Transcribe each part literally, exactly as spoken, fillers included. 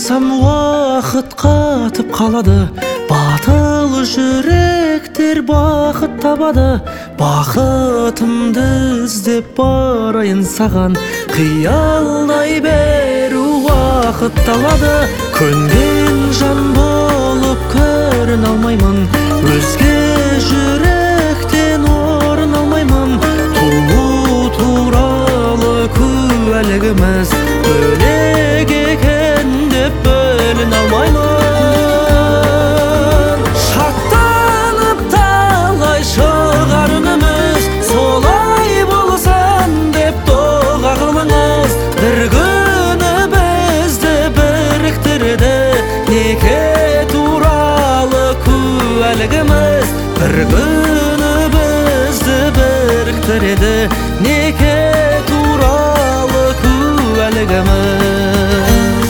ойласам уақыт қатып қалады, батыл жүректер бақыт табады. Бақытымды іздеп барайын саған, қиялдай беру уақыт талады. Көнген жан болып көрін алмаймын, өзге жүректен орын алмаймын. Туу туралы куәлігіміз бөлек екен деп бөлін алмаймын. Шаттанып талай шығар үніміз, солай болсын деп дұға қылыңыз. Бір күні бізді біріктіреді неке туралы куәлігіміз. Бір күні бізді біріктіреді неке туралы куәлігіміз.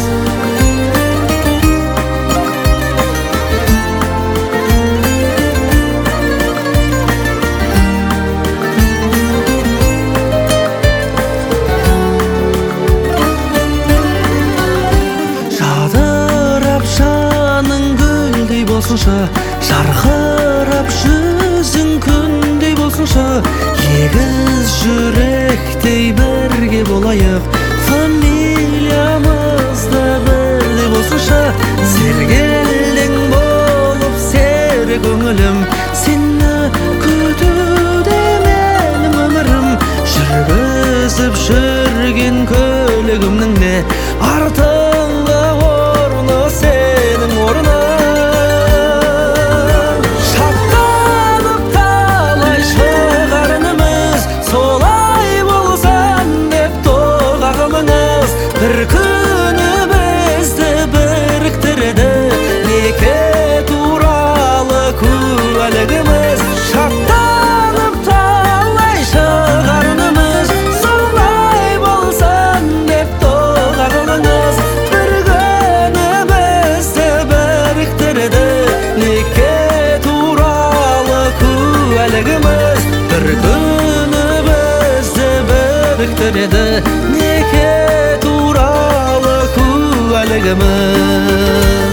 Жадырап жаның гүлдей болсыншы, жарқырап жүзің күндей болсыншы. Егіз жүректей бірге болайық, фамилиямызда бірдей болсыншы. Сергелдең болып сері көңілім, сені күтуде менің өмірім. Жүргізіп жүрген көлігімнің де артыңғы орны сенің орның. Шаттанып талай шығар үніміз, солай болсын деп дұға қылыңыз. Бір күні бізді біріктіреді неке туралы куәлігіміз. Шаттанып талай шығар үніміз, солай болсын деп дұға қылыңыз. Бір күні бізді біріктіреді неке туралы куәлігіміз. Бір күні бізді біріктіреді неке туралы куәлігіміз.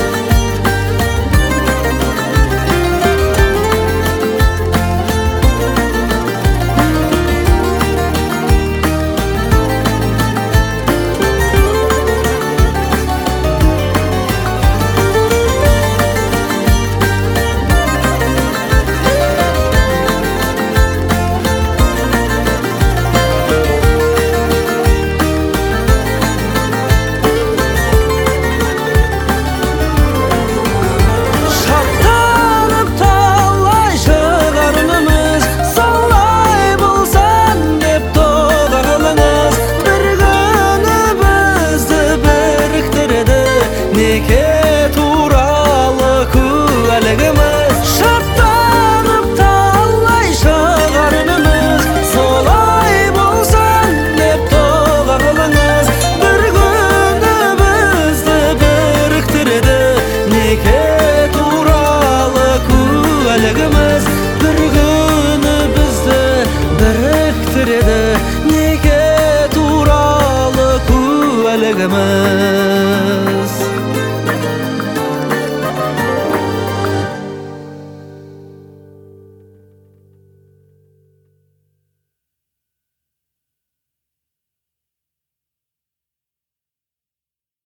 Шаттанып талай шығар үніміз, солай болсын деп дұға қылыңыз. Бір күні бізді біріктіреді неке туралы куәлігіміз. Бір күні бізді біріктіреді неке туралы куәлігіміз.